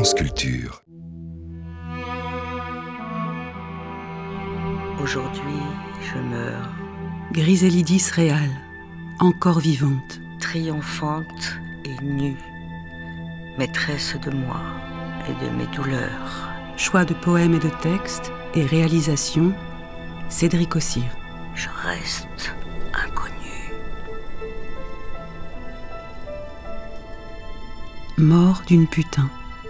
France Culture. Aujourd'hui, je meurs. Griselidis Réal, encore vivante. Triomphante et nue. Maîtresse de moi et de mes douleurs. Choix de poèmes et de textes et réalisation, Cédric Ossire. Je reste inconnue. Mort d'une putain.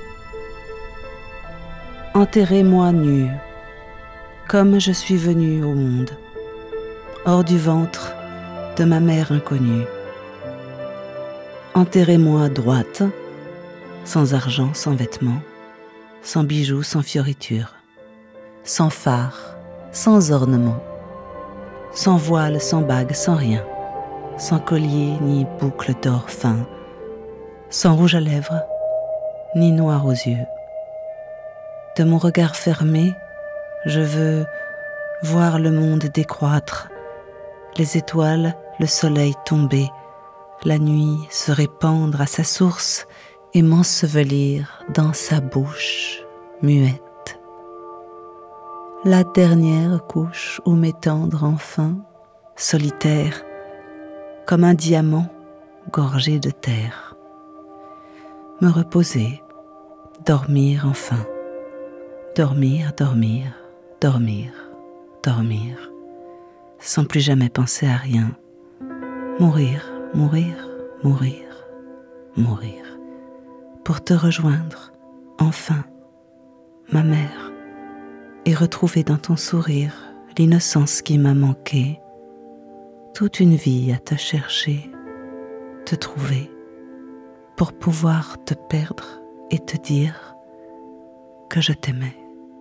Enterrez-moi nue, comme je suis venue au monde, hors du ventre de ma mère inconnue. Enterrez-moi droite, sans argent, sans vêtements, sans bijoux, sans fioritures, sans phare, sans ornement, sans voile, sans bague, sans rien, sans collier ni boucle d'or fin, sans rouge à lèvres, ni noir aux yeux. De mon regard fermé, je veux voir le monde décroître, les étoiles, le soleil tomber, la nuit se répandre à sa source et m'ensevelir dans sa bouche muette. La dernière couche où m'étendre enfin, solitaire, comme un diamant gorgé de terre. Me reposer, dormir enfin. Dormir, dormir, dormir, dormir, sans plus jamais penser à rien. Mourir, mourir, mourir, mourir, pour te rejoindre, enfin, ma mère, et retrouver dans ton sourire l'innocence qui m'a manqué, toute une vie à te chercher, te trouver, pour pouvoir te perdre et te dire que je t'aimais.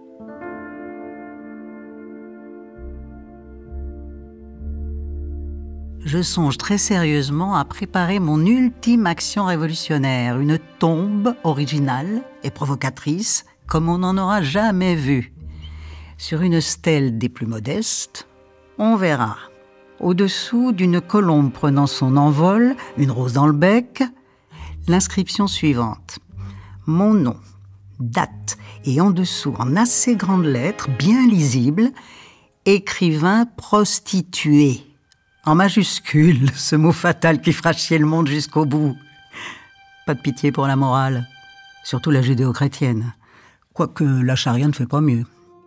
Je songe très sérieusement à préparer mon ultime action révolutionnaire, une tombe originale et provocatrice comme on n'en aura jamais vu. Sur une stèle des plus modestes, on verra, au-dessous d'une colombe prenant son envol, une rose dans le bec, l'inscription suivante. Mon nom, date et en dessous, en assez grandes lettres, bien lisibles, écrivain prostitué. En majuscule, ce mot fatal qui fera chier le monde jusqu'au bout. Pas de pitié pour la morale, surtout la judéo-chrétienne. Quoique la charia ne fait pas mieux.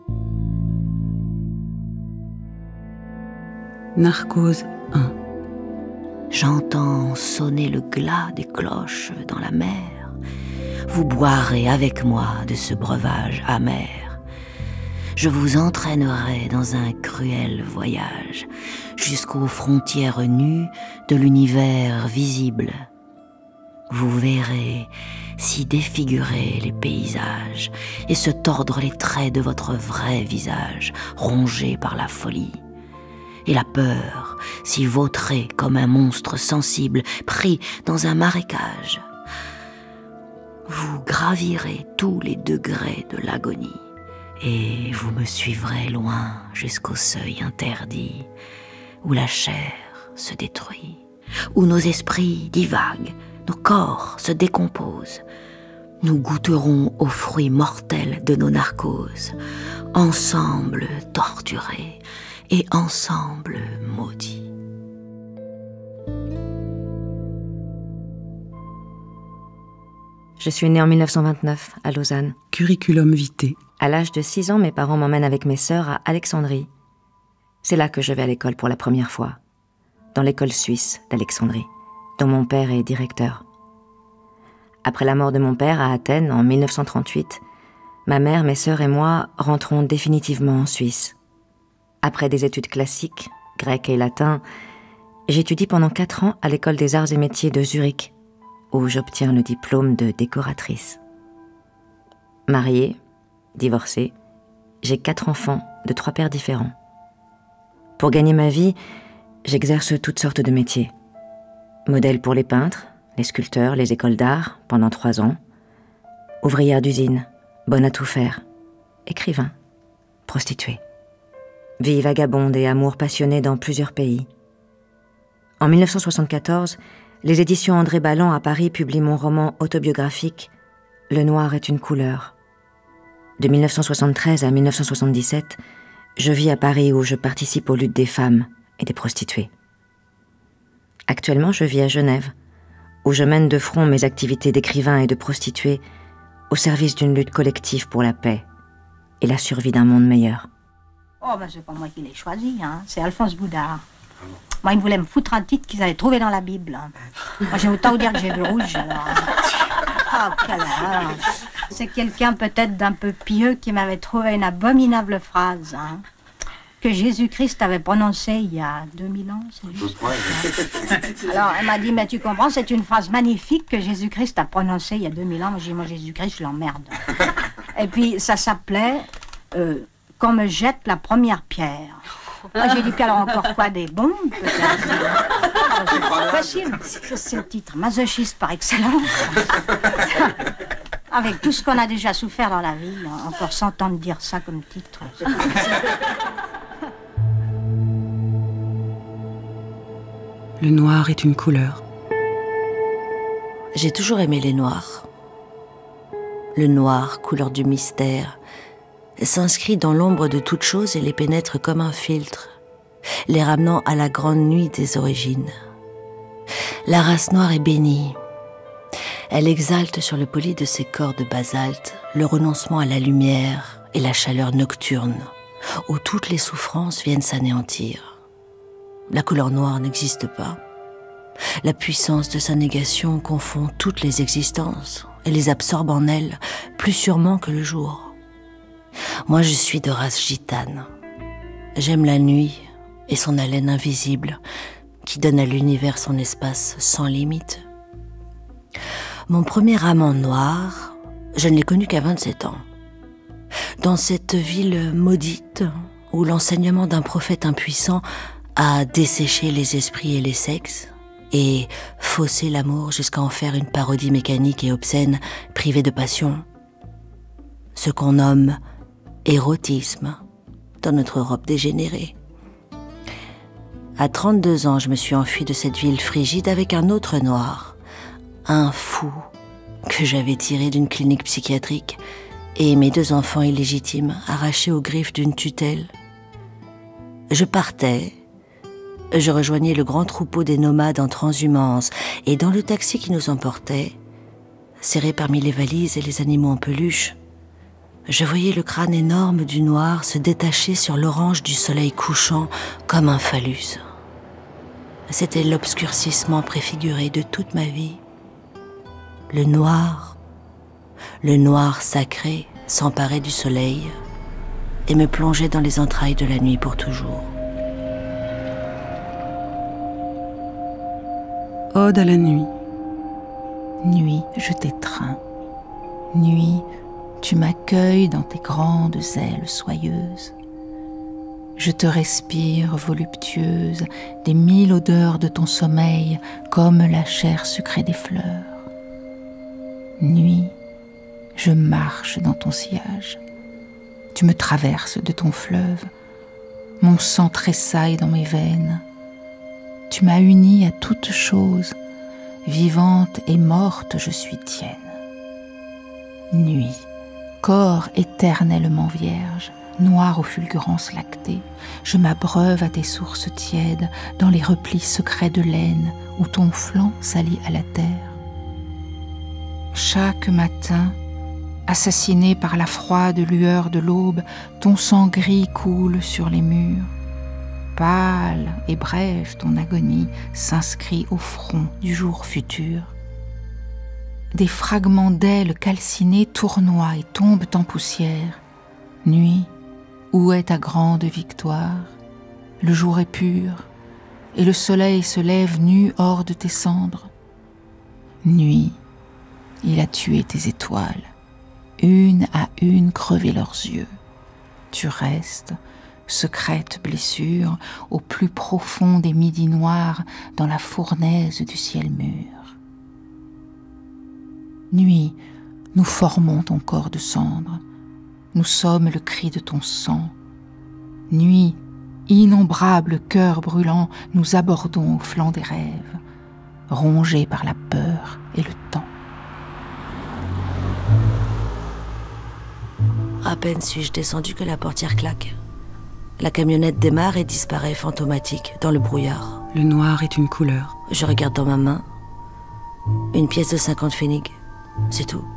Narcose 1. J'entends sonner le glas des cloches dans la mer. Vous boirez avec moi de ce breuvage amer. Je vous entraînerai dans un cruel voyage jusqu'aux frontières nues de l'univers visible. Vous verrez s'y défigurer les paysages et se tordre les traits de votre vrai visage, rongé par la folie. Et la peur s'y vautrer comme un monstre sensible pris dans un marécage. Vous gravirez tous les degrés de l'agonie. Et vous me suivrez loin jusqu'au seuil interdit, où la chair se détruit, où nos esprits divaguent, nos corps se décomposent. Nous goûterons aux fruits mortels de nos narcoses, ensemble torturés et ensemble maudits. Je suis née en 1929, à Lausanne. Curriculum vitae. À l'âge de 6 ans, mes parents m'emmènent avec mes sœurs à Alexandrie. C'est là que je vais à l'école pour la première fois, dans l'école suisse d'Alexandrie, dont mon père est directeur. Après la mort de mon père à Athènes en 1938, ma mère, mes sœurs et moi rentrons définitivement en Suisse. Après des études classiques, grec et latin, j'étudie pendant 4 ans à l'école des arts et métiers de Zurich, où j'obtiens le diplôme de décoratrice. Mariée, divorcée, j'ai 4 enfants de 3 pères différents. Pour gagner ma vie, j'exerce toutes sortes de métiers. Modèle pour les peintres, les sculpteurs, les écoles d'art pendant 3 ans. Ouvrière d'usine, bonne à tout faire. Écrivain, prostituée. Vie vagabonde et amour passionné dans plusieurs pays. En 1974, les éditions André Balland à Paris publient mon roman autobiographique Le noir est une couleur. De 1973 à 1977, je vis à Paris où je participe aux luttes des femmes et des prostituées. Actuellement, je vis à Genève, où je mène de front mes activités d'écrivain et de prostituée au service d'une lutte collective pour la paix et la survie d'un monde meilleur. Oh, ben c'est pas moi qui l'ai choisi, hein. C'est Alphonse Boudard. Moi, il voulait me foutre un titre qu'ils avaient trouvé dans la Bible. Moi, j'ai autant vous dire que j'ai vu rouge, alors. Oh, quelle horreur. C'est quelqu'un peut-être d'un peu pieux qui m'avait trouvé une abominable phrase, hein, que Jésus-Christ avait prononcée il y a 2000 ans, c'est juste. Alors, elle m'a dit, mais tu comprends, c'est une phrase magnifique que Jésus-Christ a prononcée il y a 2000 ans. Moi, j'ai dit, moi, Jésus-Christ, je l'emmerde. Et puis, ça s'appelait Qu'on me jette la première pierre. Moi, j'ai dit, puis alors encore quoi, des bombes, peut-être? C'est pas possible. C'est le titre masochiste par excellence. Avec tout ce qu'on a déjà souffert dans la vie, encore s'entendre dire ça comme titre. Le noir est une couleur. J'ai toujours aimé les noirs. Le noir, couleur du mystère, s'inscrit dans l'ombre de toute chose et les pénètre comme un filtre, les ramenant à la grande nuit des origines. La race noire est bénie. Elle exalte sur le poli de ses corps de basalte le renoncement à la lumière et la chaleur nocturne, où toutes les souffrances viennent s'anéantir. La couleur noire n'existe pas. La puissance de sa négation confond toutes les existences et les absorbe en elle plus sûrement que le jour. Moi, je suis de race gitane. J'aime la nuit et son haleine invisible qui donne à l'univers son espace sans limite. Mon premier amant noir, je ne l'ai connu qu'à 27 ans. Dans cette ville maudite où l'enseignement d'un prophète impuissant a desséché les esprits et les sexes et faussé l'amour jusqu'à en faire une parodie mécanique et obscène privée de passion. Ce qu'on nomme érotisme dans notre Europe dégénérée. À 32 ans, je me suis enfuie de cette ville frigide avec un autre noir, un fou que j'avais tiré d'une clinique psychiatrique et mes 2 enfants illégitimes arrachés aux griffes d'une tutelle. Je partais, je rejoignais le grand troupeau des nomades en transhumance et dans le taxi qui nous emportait, serré parmi les valises et les animaux en peluche, je voyais le crâne énorme du noir se détacher sur l'orange du soleil couchant comme un phallus. C'était l'obscurcissement préfiguré de toute ma vie. Le noir sacré, s'emparait du soleil et me plongeait dans les entrailles de la nuit pour toujours. Ode à la nuit. Nuit, je t'étreins. Nuit, tu m'accueilles dans tes grandes ailes soyeuses. Je te respire voluptueuse des 1000 odeurs de ton sommeil comme la chair sucrée des fleurs. Nuit, je marche dans ton sillage. Tu me traverses de ton fleuve. Mon sang tressaille dans mes veines. Tu m'as unie à toute chose. Vivante et morte, je suis tienne. Nuit, corps éternellement vierge, noir aux fulgurances lactées, je m'abreuve à tes sources tièdes dans les replis secrets de laine où ton flanc s'allie à la terre. Chaque matin, assassiné par la froide lueur de l'aube, ton sang gris coule sur les murs. Pâle et brève, ton agonie s'inscrit au front du jour futur. Des fragments d'ailes calcinées tournoient et tombent en poussière. Nuit, où est ta grande victoire? Le jour est pur, et le soleil se lève nu hors de tes cendres. Nuit, il a tué tes étoiles, une à une crevé leurs yeux. Tu restes, secrète blessure, au plus profond des midis noirs, dans la fournaise du ciel mûr. Nuit, nous formons ton corps de cendre, nous sommes le cri de ton sang. Nuit, innombrables cœurs brûlants, nous abordons au flanc des rêves, rongés par la peur et le temps. À peine suis-je descendu que la portière claque. La camionnette démarre et disparaît fantomatique dans le brouillard. Le noir est une couleur. Je regarde dans ma main. Une pièce de 50 pfennig. C'est tout.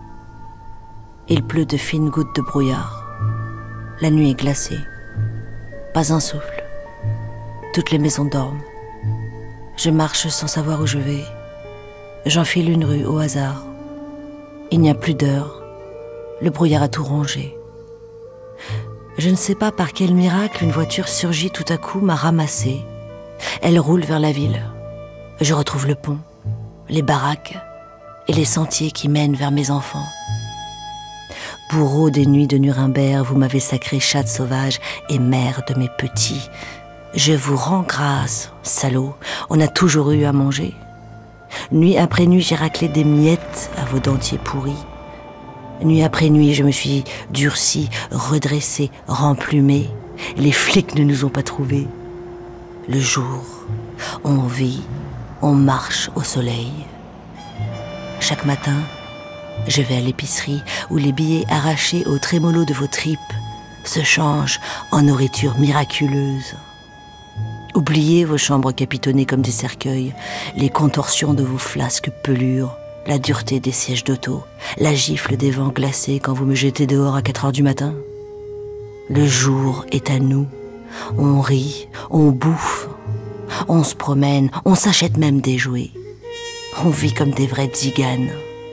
Il pleut de fines gouttes de brouillard. La nuit est glacée. Pas un souffle. Toutes les maisons dorment. Je marche sans savoir où je vais. J'enfile une rue au hasard. Il n'y a plus d'heure. Le brouillard a tout rongé. Je ne sais pas par quel miracle une voiture surgit tout à coup, m'a ramassée. Elle roule vers la ville. Je retrouve le pont, les baraques et les sentiers qui mènent vers mes enfants. Bourreau des nuits de Nuremberg, vous m'avez sacré chatte sauvage et mère de mes petits. Je vous rends grâce, salaud, on a toujours eu à manger. Nuit après nuit, j'ai raclé des miettes à vos dentiers pourris. Nuit après nuit, je me suis durcie, redressée, remplumée. Les flics ne nous ont pas trouvés. Le jour, on vit, on marche au soleil. Chaque matin, je vais à l'épicerie où les billets arrachés au trémolo de vos tripes se changent en nourriture miraculeuse. Oubliez vos chambres capitonnées comme des cercueils, les contorsions de vos flasques pelures, la dureté des sièges d'auto, la gifle des vents glacés quand vous me jetez dehors à 4 heures du matin. Le jour est à nous. On rit, on bouffe, on se promène, on s'achète même des jouets. On vit comme des vraies tziganes.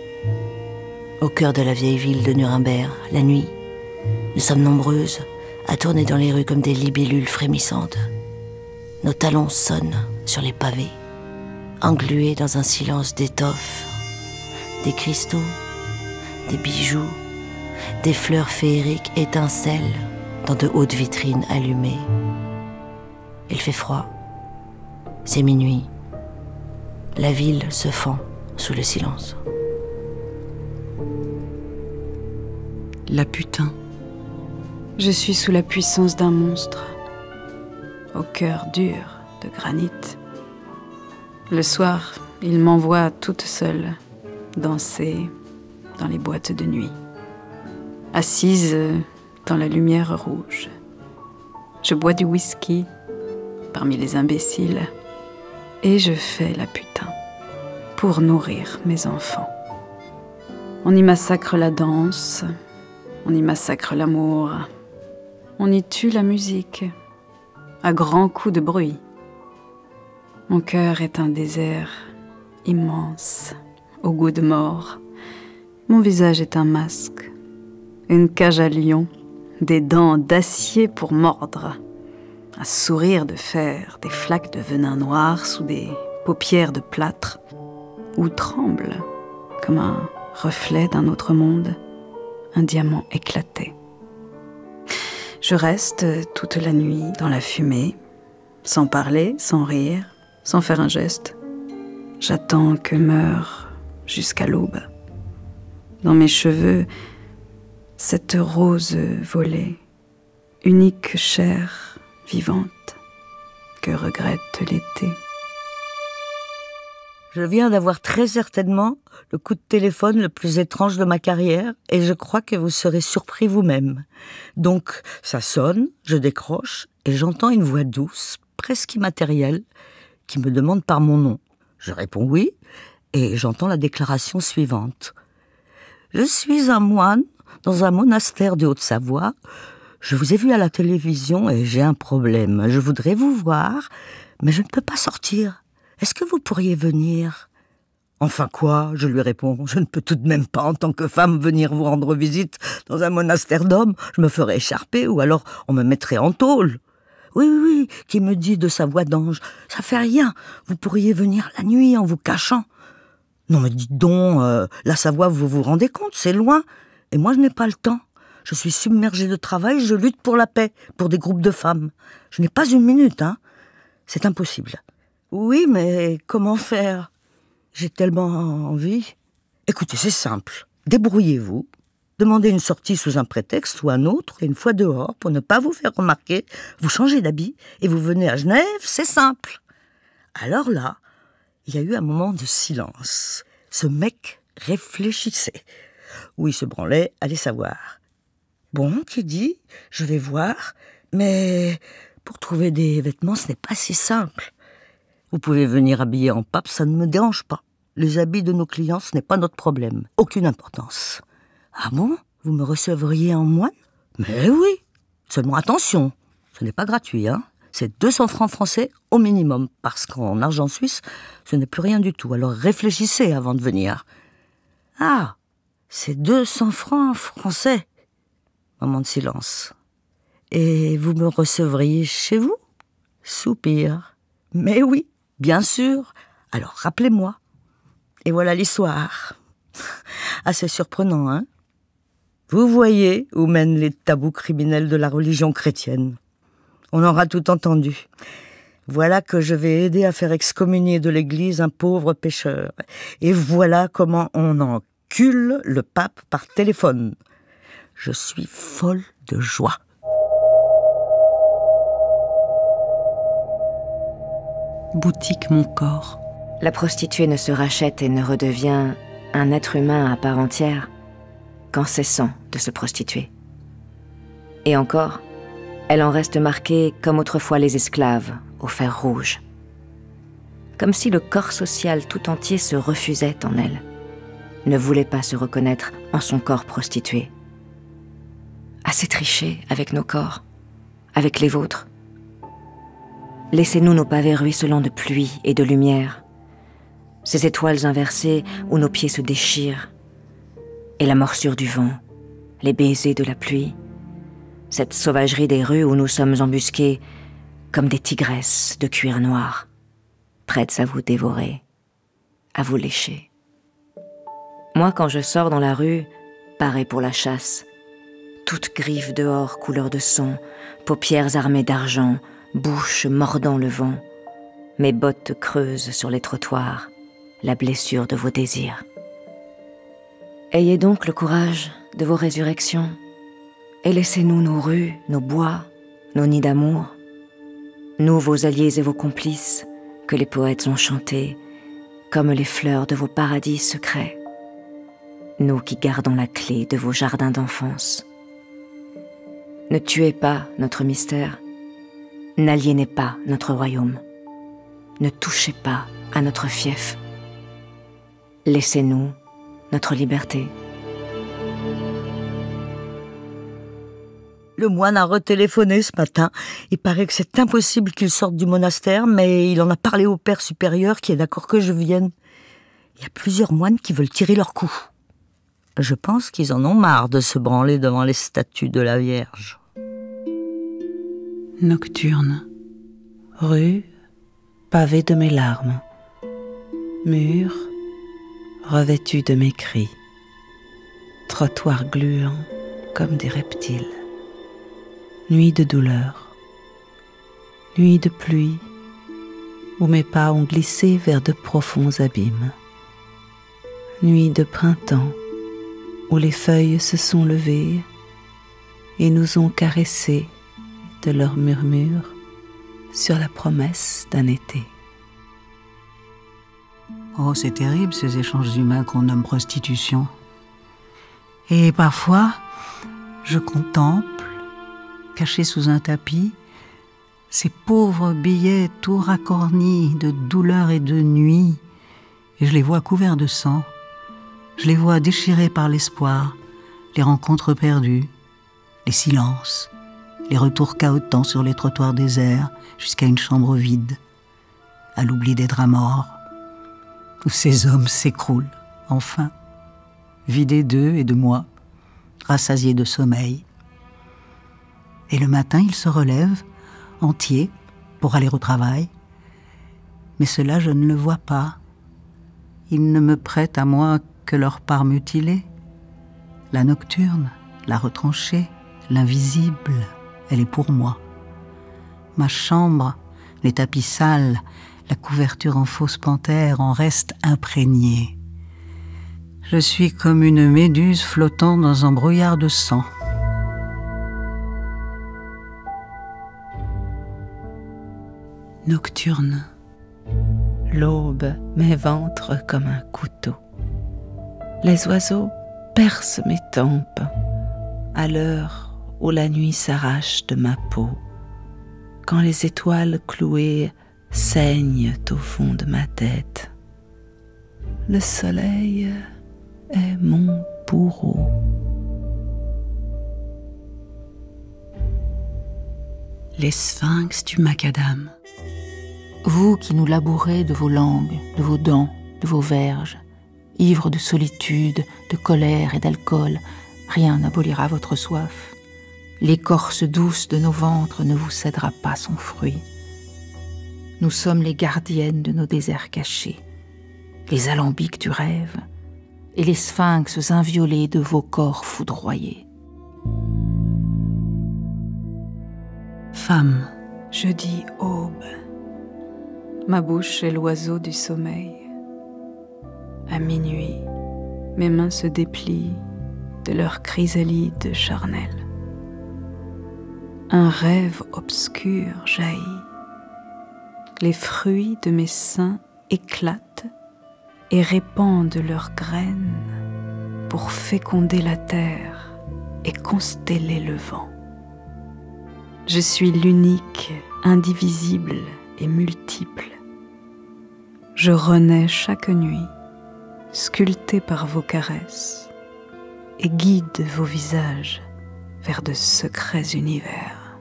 Au cœur de la vieille ville de Nuremberg, la nuit, nous sommes nombreuses à tourner dans les rues comme des libellules frémissantes. Nos talons sonnent sur les pavés, englués dans un silence d'étoffe, des cristaux, des bijoux, des fleurs féeriques étincellent dans de hautes vitrines allumées. Il fait froid, c'est minuit, la ville se fend sous le silence. La putain. Je suis sous la puissance d'un monstre, au cœur dur de granit. Le soir, il m'envoie toute seule danser dans les boîtes de nuit, assise dans la lumière rouge. Je bois du whisky parmi les imbéciles et je fais la putain pour nourrir mes enfants. On y massacre la danse, on y massacre l'amour, on y tue la musique à grands coups de bruit. Mon cœur est un désert immense, au goût de mort. Mon visage est un masque, une cage à lion, des dents d'acier pour mordre, un sourire de fer, des flaques de venin noir sous des paupières de plâtre, où tremble, comme un reflet d'un autre monde, un diamant éclaté. Je reste toute la nuit dans la fumée, sans parler, sans rire, sans faire un geste. J'attends que meure jusqu'à l'aube. Dans mes cheveux, cette rose volée, unique chair vivante que regrette l'été. Je viens d'avoir très certainement le coup de téléphone le plus étrange de ma carrière et je crois que vous serez surpris vous-même. Donc, ça sonne, je décroche et j'entends une voix douce, presque immatérielle, qui me demande par mon nom. Je réponds oui et j'entends la déclaration suivante. Je suis un moine dans un monastère de Haute-Savoie. Je vous ai vu à la télévision et j'ai un problème. Je voudrais vous voir, mais je ne peux pas sortir. Est-ce que vous pourriez venir ? Enfin quoi ? Je lui réponds. Je ne peux tout de même pas, en tant que femme, venir vous rendre visite dans un monastère d'hommes. Je me ferais écharper ou alors on me mettrait en tôle. Oui, qui me dit de sa voix d'ange. Ça fait rien. Vous pourriez venir la nuit en vous cachant. Non mais dites donc, la Savoie, vous vous rendez compte, c'est loin. Et moi je n'ai pas le temps. Je suis submergée de travail, je lutte pour la paix, pour des groupes de femmes. Je n'ai pas une minute, hein. C'est impossible. Oui, mais comment faire ? J'ai tellement envie. Écoutez, c'est simple. Débrouillez-vous. Demandez une sortie sous un prétexte ou un autre, et une fois dehors, pour ne pas vous faire remarquer, vous changez d'habit et vous venez à Genève, c'est simple. Alors là, il y a eu un moment de silence. Ce mec réfléchissait. Où il se branlait, allez savoir. Bon, qui dit, je vais voir, mais pour trouver des vêtements, ce n'est pas si simple. Vous pouvez venir habiller en pape, ça ne me dérange pas. Les habits de nos clients, ce n'est pas notre problème. Aucune importance. Ah bon? Vous me recevriez en moine? Mais oui. Seulement attention, ce n'est pas gratuit, hein. C'est 200 francs français au minimum, parce qu'en argent suisse, ce n'est plus rien du tout. Alors réfléchissez avant de venir. Ah, c'est 200 francs français. Moment de silence. Et vous me recevriez chez vous? Soupir. Mais oui, bien sûr. Alors rappelez-moi. Et voilà l'histoire. Assez surprenant, hein? Vous voyez où mènent les tabous criminels de la religion chrétienne. On aura tout entendu. Voilà que je vais aider à faire excommunier de l'église un pauvre pécheur. Et voilà comment on encule le pape par téléphone. Je suis folle de joie. Boutique Mon Corps. La prostituée ne se rachète et ne redevient un être humain à part entière qu'en cessant de se prostituer. Et encore, elle en reste marquée comme autrefois les esclaves, au fer rouge. Comme si le corps social tout entier se refusait en elle, ne voulait pas se reconnaître en son corps prostitué. Assez tricher avec nos corps, avec les vôtres. Laissez-nous nos pavés ruisselants de pluie et de lumière, ces étoiles inversées où nos pieds se déchirent, et la morsure du vent, les baisers de la pluie, cette sauvagerie des rues où nous sommes embusqués comme des tigresses de cuir noir, prêtes à vous dévorer, à vous lécher. Moi, quand je sors dans la rue, parée pour la chasse, toute griffe dehors couleur de sang, paupières armées d'argent, bouche mordant le vent, mes bottes creuses sur les trottoirs, la blessure de vos désirs. Ayez donc le courage de vos résurrections et laissez-nous nos rues, nos bois, nos nids d'amour, nous vos alliés et vos complices que les poètes ont chantés comme les fleurs de vos paradis secrets, nous qui gardons la clé de vos jardins d'enfance. Ne tuez pas notre mystère, n'aliénez pas notre royaume, ne touchez pas à notre fief. Laissez-nous notre liberté. Le moine a retéléphoné ce matin. Il paraît que c'est impossible qu'il sorte du monastère, mais il en a parlé au père supérieur qui est d'accord que je vienne. Il y a plusieurs moines qui veulent tirer leur coup. Je pense qu'ils en ont marre de se branler devant les statues de la Vierge. Nocturne. Rue, pavée de mes larmes. Mur, revêtu de mes cris. Trottoir gluant comme des reptiles. Nuit de douleur. Nuit de pluie, où mes pas ont glissé vers de profonds abîmes. Nuit de printemps, où les feuilles se sont levées et nous ont caressés de leurs murmures sur la promesse d'un été. Oh, c'est terrible ces échanges humains qu'on nomme prostitution. Et parfois, je contemple, caché sous un tapis, ces pauvres billets tout racornis de douleur et de nuit, et je les vois couverts de sang. Je les vois déchirés par l'espoir, les rencontres perdues, les silences, les retours cahotants sur les trottoirs déserts jusqu'à une chambre vide, à l'oubli des draps morts, où ces hommes s'écroulent, enfin, vidés d'eux et de moi, rassasiés de sommeil. Et le matin, ils se relèvent, entiers, pour aller au travail. Mais cela, je ne le vois pas. Ils ne me prêtent à moi que leur part mutilée. La nocturne, la retranchée, l'invisible, elle est pour moi. Ma chambre, les tapis sales, la couverture en fausse panthère en reste imprégnée. Je suis comme une méduse flottant dans un brouillard de sang. Nocturne. L'aube m'éventre comme un couteau. Les oiseaux percent mes tempes. à l'heure où la nuit s'arrache de ma peau, quand les étoiles clouées saignent au fond de ma tête. Le soleil est mon bourreau. Les sphinx du macadam. Vous qui nous labourez de vos langues, de vos dents, de vos verges, ivres de solitude, de colère et d'alcool, rien n'abolira votre soif. L'écorce douce de nos ventres ne vous cédera pas son fruit. Nous sommes les gardiennes de nos déserts cachés, les alambics du rêve et les sphinx inviolés de vos corps foudroyés. Femme. Je dis aube. Ma bouche est l'oiseau du sommeil. À minuit, mes mains se déplient de leur chrysalide charnelle. Un rêve obscur jaillit. Les fruits de mes seins éclatent et répandent leurs graines pour féconder la terre et consteller le vent. Je suis l'unique, indivisible et multiple. Je renais chaque nuit, sculpté par vos caresses, et guide vos visages vers de secrets univers.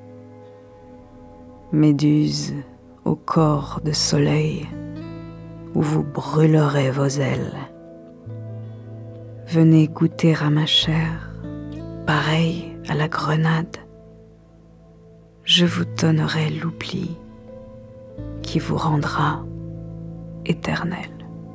Méduse au corps de soleil, où vous brûlerez vos ailes. Venez goûter à ma chair, pareil à la grenade. Je vous donnerai l'oubli qui vous rendra éternel.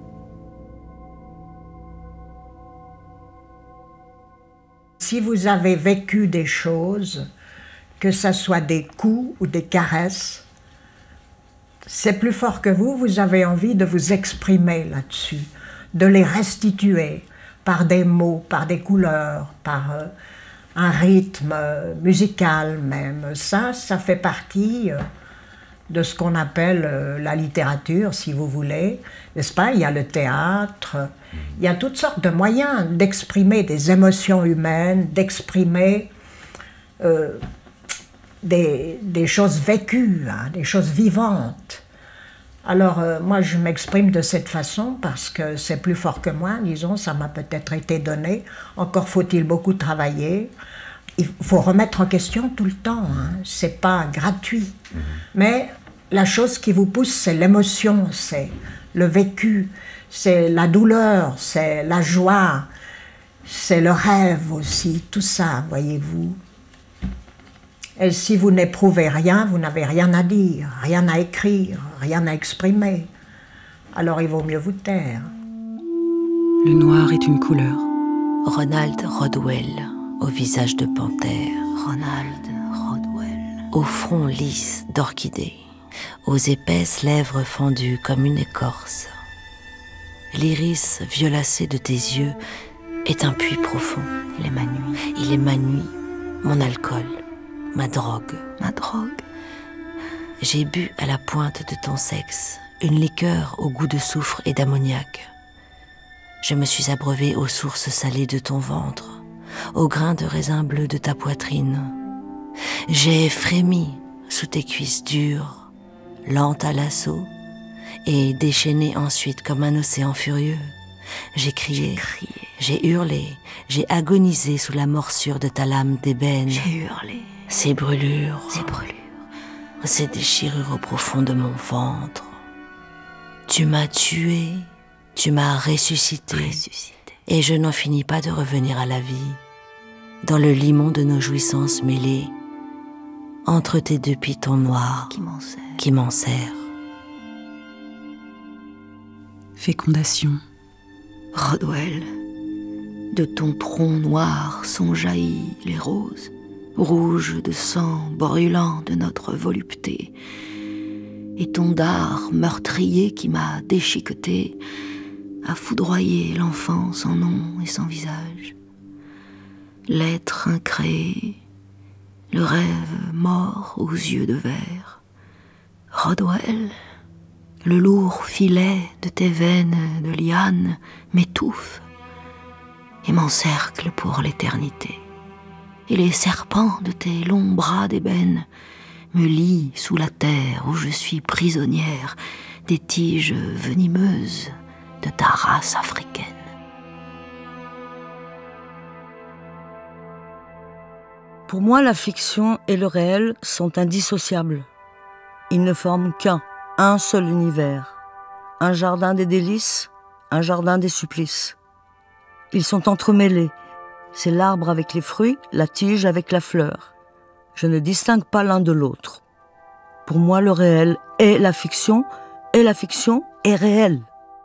Si vous avez vécu des choses, que ce soit des coups ou des caresses, c'est plus fort que vous avez envie de vous exprimer là-dessus, de les restituer par des mots, par des couleurs, par un rythme musical même. Ça fait partie de ce qu'on appelle la littérature, si vous voulez, n'est-ce pas? Il y a le théâtre, il y a toutes sortes de moyens d'exprimer des émotions humaines, d'exprimer des choses vécues, hein, des choses vivantes. Alors moi je m'exprime de cette façon parce que c'est plus fort que moi, disons, ça m'a peut-être été donné, encore faut-il beaucoup travailler. Il faut remettre en question tout le temps, hein. C'est pas gratuit. Mais la chose qui vous pousse, c'est l'émotion, c'est le vécu, c'est la douleur, c'est la joie, c'est le rêve aussi, tout ça, voyez-vous. Et si vous n'éprouvez rien, vous n'avez rien à dire, rien à écrire, rien à exprimer. Alors il vaut mieux vous taire. Le noir est une couleur. Ronald Rodwell, au visage de panthère. Ronald Rodwell. Au front lisse d'orchidée, aux épaisses lèvres fendues comme une écorce. L'iris violacé de tes yeux est un puits profond. Il est ma nuit. Il est ma nuit, mon alcool, ma drogue. Ma drogue. J'ai bu à la pointe de ton sexe une liqueur au goût de soufre et d'ammoniac. Je me suis abreuvée aux sources salées de ton ventre, aux grains de raisin bleu de ta poitrine. J'ai frémi sous tes cuisses dures, lentes à l'assaut, et déchaîné ensuite comme un océan furieux. J'ai crié, j'ai hurlé, j'ai agonisé sous la morsure de ta lame d'ébène. J'ai hurlé. Ces brûlures, ces déchirures au profond de mon ventre. Tu m'as tué, tu m'as ressuscité, et je n'en finis pas de revenir à la vie, dans le limon de nos jouissances mêlées, entre tes deux pitons noirs qui m'enserrent. Fécondation. Rodwell, de ton tronc noir sont jaillis les roses, rouges de sang brûlant de notre volupté, et ton dard meurtrier qui m'a déchiqueté a foudroyé l'enfant sans nom et sans visage. L'être incréé, le rêve mort aux yeux de verre. Rodwell, le lourd filet de tes veines de liane m'étouffe et m'encercle pour l'éternité. et les serpents de tes longs bras d'ébène me lient sous la terre où je suis prisonnière des tiges venimeuses de ta race africaine. Pour moi, la fiction et le réel sont indissociables. Ils ne forment un seul univers. Un jardin des délices, un jardin des supplices. Ils sont entremêlés. C'est l'arbre avec les fruits, la tige avec la fleur. Je ne distingue pas l'un de l'autre. Pour moi, le réel est la fiction, et la fiction est réelle.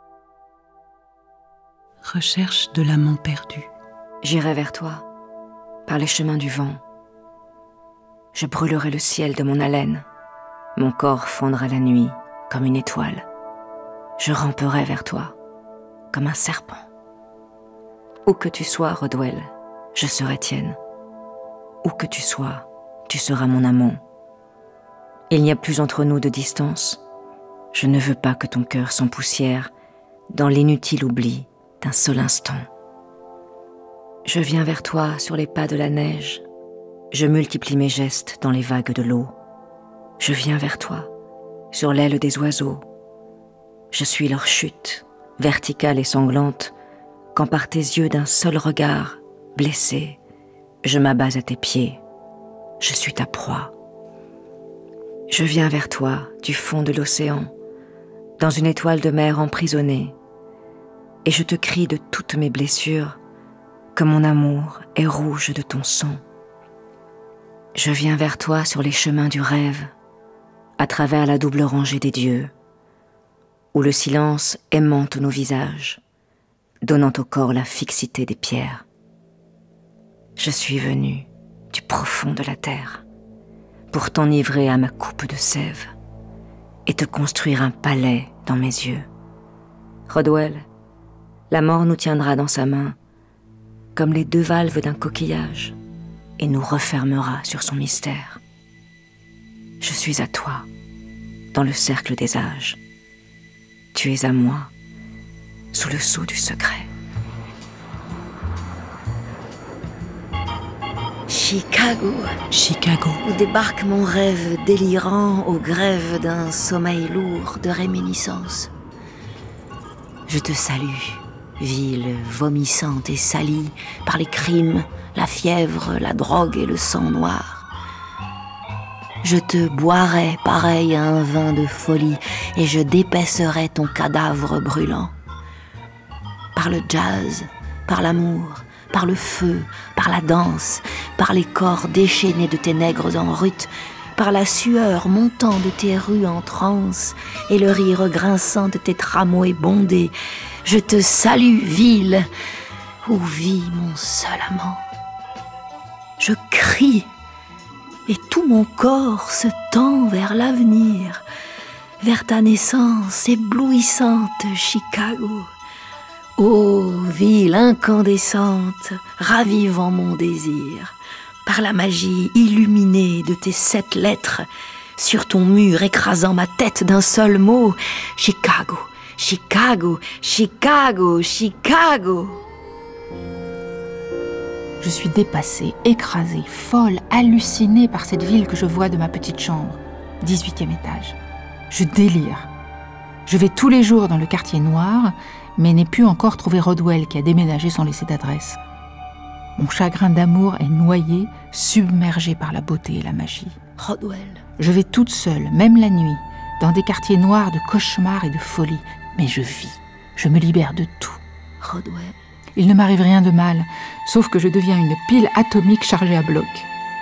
Recherche de l'amant perdu. J'irai vers toi, par les chemins du vent. Je brûlerai le ciel de mon haleine. Mon corps fondra la nuit comme une étoile. Je ramperai vers toi comme un serpent. Où que tu sois, Rodwell, je serai tienne. Où que tu sois, tu seras mon amant. Il n'y a plus entre nous de distance. Je ne veux pas que ton cœur s'empoussière dans l'inutile oubli d'un seul instant. Je viens vers toi sur les pas de la neige. Je multiplie mes gestes dans les vagues de l'eau. Je viens vers toi sur l'aile des oiseaux. Je suis leur chute, verticale et sanglante, quand par tes yeux d'un seul regard, blessé, je m'abats à tes pieds. Je suis ta proie. Je viens vers toi du fond de l'océan, dans une étoile de mer emprisonnée, et je te crie de toutes mes blessures que mon amour est rouge de ton sang. Je viens vers toi sur les chemins du rêve, à travers la double rangée des dieux, où le silence aimante nos visages, donnant au corps la fixité des pierres. Je suis venu du profond de la terre, pour t'enivrer à ma coupe de sève, et te construire un palais dans mes yeux. Rodwell, la mort nous tiendra dans sa main, comme les deux valves d'un coquillage, et nous refermera sur son mystère. Je suis à toi, dans le cercle des âges. Tu es à moi, sous le sceau du secret. Chicago, Chicago, où débarque mon rêve délirant aux grèves d'un sommeil lourd de réminiscences. Je te salue, ville vomissante et salie par les crimes, la fièvre, la drogue et le sang noir. Je te boirai pareil à un vin de folie et je dépaisserai ton cadavre brûlant. Par le jazz, par l'amour, par le feu, par la danse, par les corps déchaînés de tes nègres en rut, par la sueur montant de tes rues en transe et le rire grinçant de tes tramways bondés, je te salue, ville, où vit mon seul amant. Je crie, et tout mon corps se tend vers l'avenir, vers ta naissance éblouissante, Chicago. Ô ville incandescente, ravivant mon désir, par la magie illuminée de tes 7 lettres, sur ton mur écrasant ma tête d'un seul mot, Chicago, Chicago, Chicago, Chicago. Je suis dépassée, écrasée, folle, hallucinée par cette ville que je vois de ma petite chambre, 18e étage. Je délire. Je vais tous les jours dans le quartier noir, mais n'ai pu encore trouver Rodwell qui a déménagé sans laisser d'adresse. Mon chagrin d'amour est noyé, submergé par la beauté et la magie. Rodwell. Je vais toute seule, même la nuit, dans des quartiers noirs de cauchemars et de folie. Mais je vis, je me libère de tout. Rodwell. Il ne m'arrive rien de mal, sauf que je deviens une pile atomique chargée à bloc.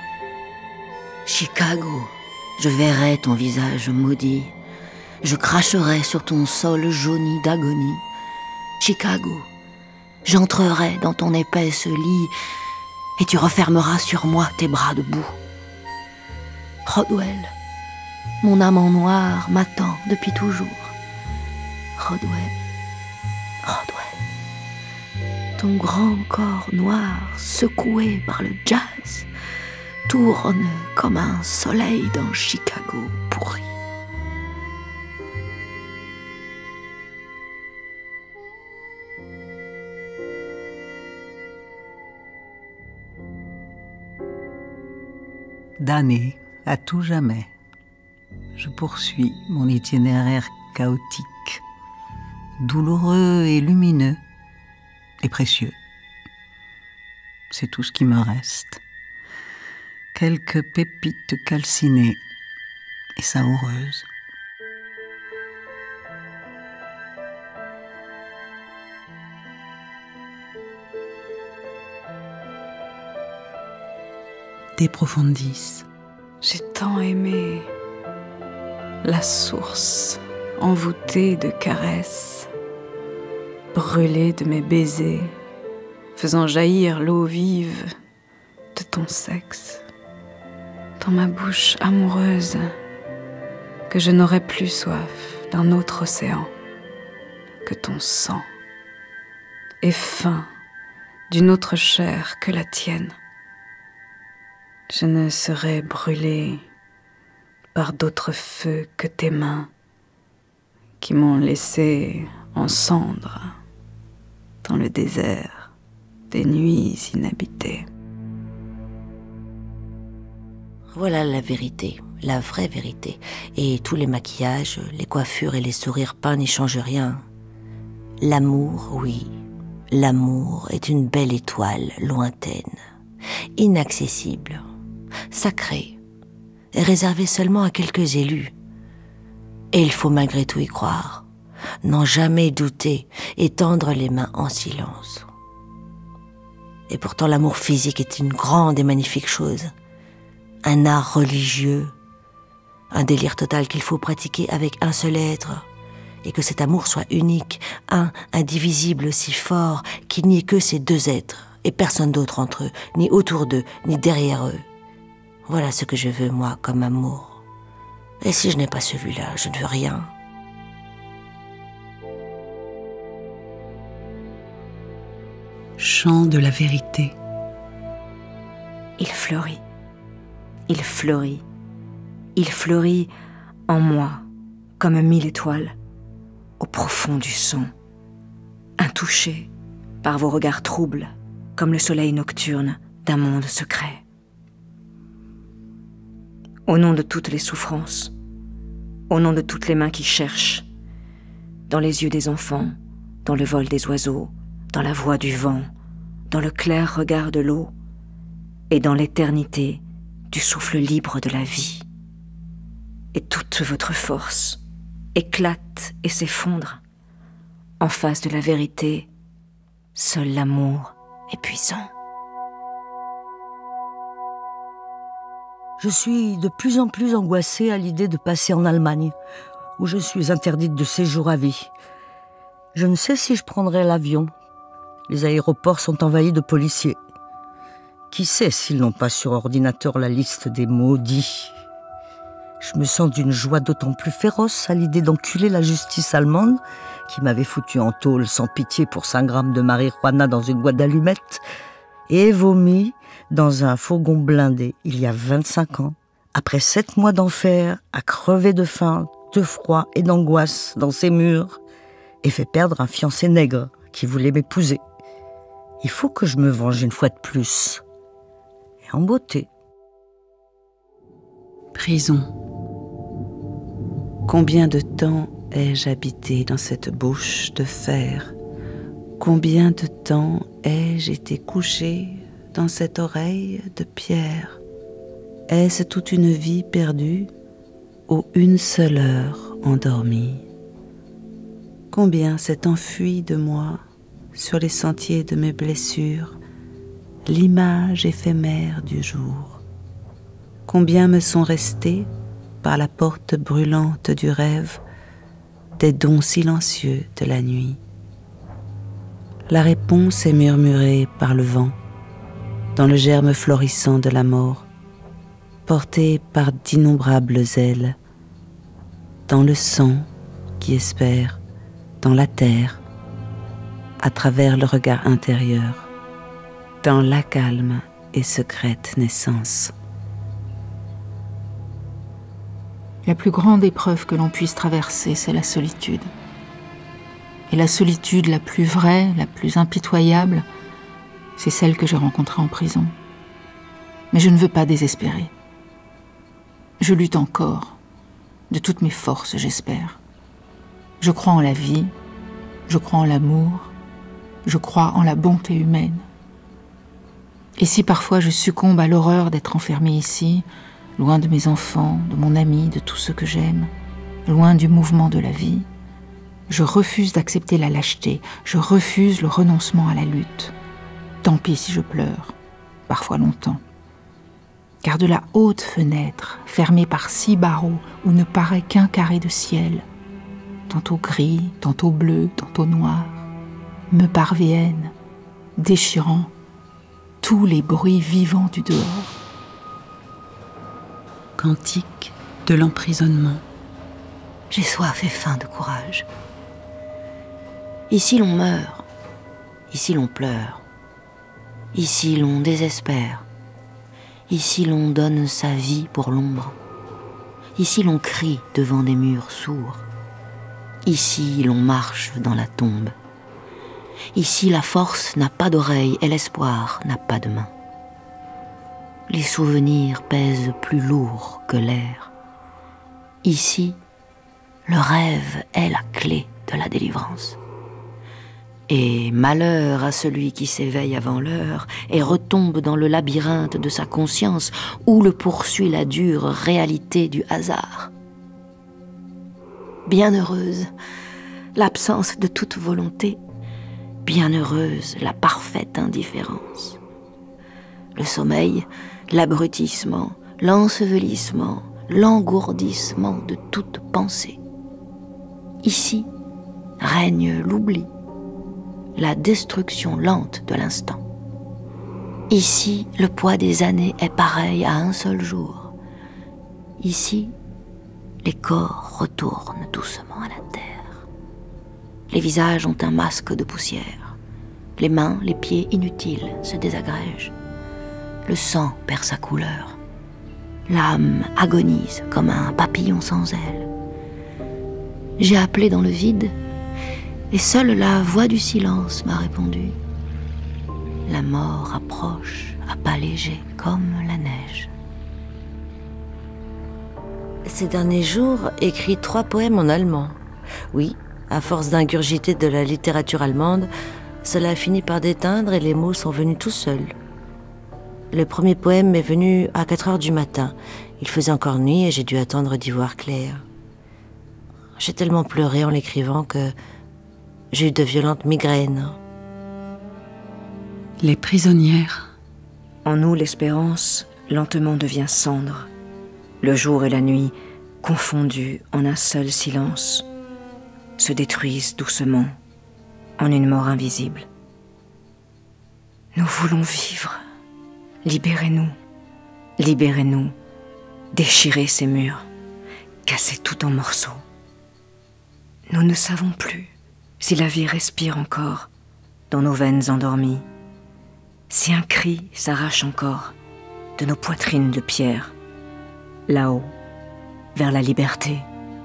Chicago, je verrai ton visage maudit. Je cracherai sur ton sol jauni d'agonie. Chicago, j'entrerai dans ton épaisse lit et tu refermeras sur moi tes bras de boue. Rodwell, mon amant noir m'attend depuis toujours. Rodwell, Rodwell. Ton grand corps noir, secoué par le jazz, tourne comme un soleil dans Chicago pourri. damné à tout jamais. Je poursuis mon itinéraire chaotique, douloureux et lumineux et précieux. C'est tout ce qui me reste. Quelques pépites calcinées et savoureuses. De Profundis. J'ai tant aimé la source envoûtée de caresses, brûlée de mes baisers, faisant jaillir l'eau vive de ton sexe, dans ma bouche amoureuse, que je n'aurais plus soif d'un autre océan que ton sang, et faim d'une autre chair que la tienne. Je ne serais brûlée par d'autres feux que tes mains qui m'ont laissé en cendres dans le désert des nuits inhabitées. Voilà la vérité, la vraie vérité. Et tous les maquillages, les coiffures et les sourires peints n'y changent rien. L'amour, oui, l'amour est une belle étoile lointaine, inaccessible, sacrée, et réservée seulement à quelques élus. Et il faut malgré tout y croire, n'en jamais douter et tendre les mains en silence. Et pourtant l'amour physique est une grande et magnifique chose, un art religieux, un délire total qu'il faut pratiquer avec un seul être, et que cet amour soit unique, indivisible, si fort, qu'il n'y ait que ces deux êtres, et personne d'autre entre eux, ni autour d'eux, ni derrière eux. Voilà ce que je veux, moi, comme amour. Et si je n'ai pas celui-là, je ne veux rien. Chant de la vérité. Il fleurit, il fleurit, il fleurit en moi comme 1000 étoiles, au profond du son, intouché par vos regards troubles, comme le soleil nocturne d'un monde secret. Au nom de toutes les souffrances, au nom de toutes les mains qui cherchent, dans les yeux des enfants, dans le vol des oiseaux, dans la voix du vent, dans le clair regard de l'eau, et dans l'éternité du souffle libre de la vie. Et toute votre force éclate et s'effondre. En face de la vérité, seul l'amour est puissant. Je suis de plus en plus angoissée à l'idée de passer en Allemagne, où je suis interdite de séjour à vie. Je ne sais si je prendrai l'avion. Les aéroports sont envahis de policiers. Qui sait s'ils n'ont pas sur ordinateur la liste des maudits? Je me sens d'une joie d'autant plus féroce à l'idée d'enculer la justice allemande, qui m'avait foutu en tôle sans pitié pour 5 grammes de marijuana dans une boîte d'allumettes, et vomi dans un fourgon blindé il y a 25 ans, après 7 mois d'enfer, à crever de faim, de froid et d'angoisse dans ces murs, et fait perdre un fiancé nègre qui voulait m'épouser. Il faut que je me venge une fois de plus. Et en beauté. Prison. Combien de temps ai-je habité dans cette bouche de fer? Combien de temps ai-je été couché dans cette oreille de pierre? Est-ce toute une vie perdue ou une seule heure endormie? Combien s'est enfui de moi sur les sentiers de mes blessures, l'image éphémère du jour? Combien me sont restés par la porte brûlante du rêve des dons silencieux de la nuit? La réponse est murmurée par le vent, dans le germe florissant de la mort, porté par d'innombrables ailes, dans le sang qui espère, dans la terre, à travers le regard intérieur, dans la calme et secrète naissance. La plus grande épreuve que l'on puisse traverser, c'est la solitude. Et la solitude la plus vraie, la plus impitoyable, c'est celle que j'ai rencontrée en prison. Mais je ne veux pas désespérer. Je lutte encore, de toutes mes forces, j'espère. Je crois en la vie, je crois en l'amour, je crois en la bonté humaine. Et si parfois je succombe à l'horreur d'être enfermée ici, loin de mes enfants, de mon ami, de tout ce que j'aime, loin du mouvement de la vie, je refuse d'accepter la lâcheté, je refuse le renoncement à la lutte. Tant pis si je pleure, parfois longtemps. Car de la haute fenêtre, fermée par 6 barreaux, où ne paraît qu'un carré de ciel, tantôt gris, tantôt bleu, tantôt noir, me parviennent, déchirant tous les bruits vivants du dehors. Cantique de l'emprisonnement. J'ai soif et faim de courage. Ici l'on meurt, ici l'on pleure, ici l'on désespère, ici l'on donne sa vie pour l'ombre, ici l'on crie devant des murs sourds, ici l'on marche dans la tombe, ici la force n'a pas d'oreille et l'espoir n'a pas de main. Les souvenirs pèsent plus lourd que l'air. Ici, le rêve est la clé de la délivrance. Et malheur à celui qui s'éveille avant l'heure et retombe dans le labyrinthe de sa conscience où le poursuit la dure réalité du hasard. Bienheureuse l'absence de toute volonté, bienheureuse la parfaite indifférence. Le sommeil, l'abrutissement, l'ensevelissement, l'engourdissement de toute pensée. Ici règne l'oubli, la destruction lente de l'instant. Ici, le poids des années est pareil à un seul jour. Ici, les corps retournent doucement à la terre. Les visages ont un masque de poussière. Les mains, les pieds inutiles se désagrègent. Le sang perd sa couleur. L'âme agonise comme un papillon sans ailes. J'ai appelé dans le vide, et seule la voix du silence m'a répondu. La mort approche à pas légers comme la neige. Ces derniers jours, écrit 3 poèmes en allemand. Oui, à force d'ingurgiter de la littérature allemande, cela a fini par déteindre et les mots sont venus tout seuls. Le premier poème m'est venu à 4h du matin. Il faisait encore nuit et j'ai dû attendre d'y voir clair. J'ai tellement pleuré en l'écrivant que j'ai eu de violentes migraines. Les prisonnières. En nous, l'espérance lentement devient cendre. Le jour et la nuit, confondus en un seul silence, se détruisent doucement en une mort invisible. Nous voulons vivre. Libérez-nous, libérez-nous, déchirez ces murs, cassez tout en morceaux. Nous ne savons plus si la vie respire encore dans nos veines endormies, si un cri s'arrache encore de nos poitrines de pierre, là-haut, vers la liberté.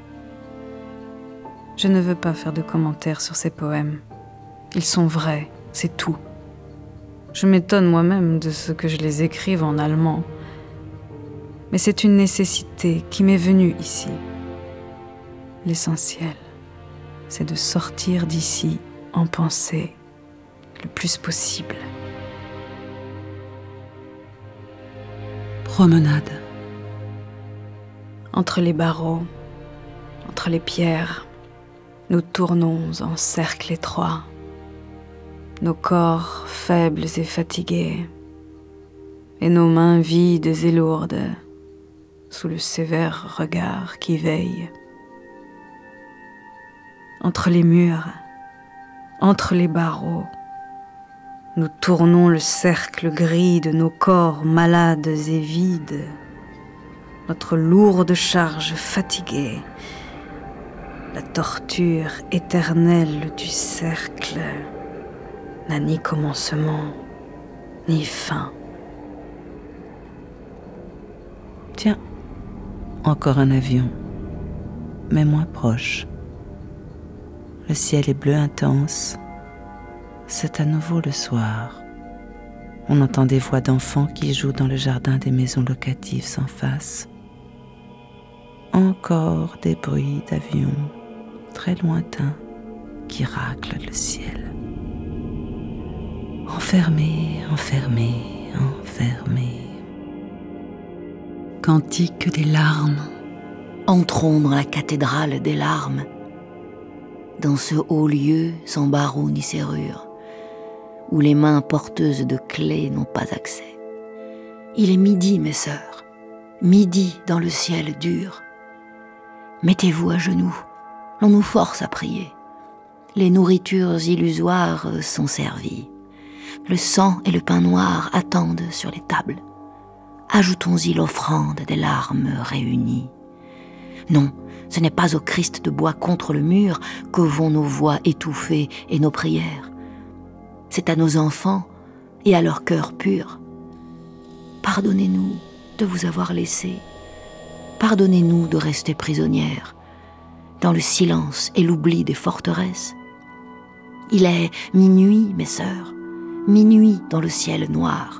Je ne veux pas faire de commentaires sur ces poèmes. Ils sont vrais, c'est tout. Je m'étonne moi-même de ce que je les écrive en allemand. Mais c'est une nécessité qui m'est venue ici. L'essentiel, c'est de sortir d'ici en pensée le plus possible. Promenade. Entre les barreaux, entre les pierres, nous tournons en cercle étroit. Nos corps faibles et fatigués, et nos mains vides et lourdes, sous le sévère regard qui veille. Entre les murs, entre les barreaux, nous tournons le cercle gris de nos corps malades et vides, notre lourde charge fatiguée, la torture éternelle du cercle n'a ni commencement, ni fin. Tiens, encore un avion, mais moins proche. Le ciel est bleu intense. C'est à nouveau le soir. On entend des voix d'enfants qui jouent dans le jardin des maisons locatives sans face. encore des bruits d'avions très lointains qui raclent le ciel. Enfermé, enfermé, enfermé. Cantique des larmes. Entrons dans la cathédrale des larmes, dans ce haut lieu sans barreaux ni serrure, où les mains porteuses de clés n'ont pas accès. Il est midi, mes sœurs, midi dans le ciel dur. Mettez-vous à genoux, l'on nous force à prier. Les nourritures illusoires sont servies. Le sang et le pain noir attendent sur les tables. Ajoutons-y l'offrande des larmes réunies. Non, ce n'est pas au Christ de bois contre le mur que vont nos voix étouffées et nos prières. C'est à nos enfants et à leur cœur pur. Pardonnez-nous de vous avoir laissés. Pardonnez-nous de rester prisonnières dans le silence et l'oubli des forteresses. Il est minuit, mes sœurs, minuit dans le ciel noir.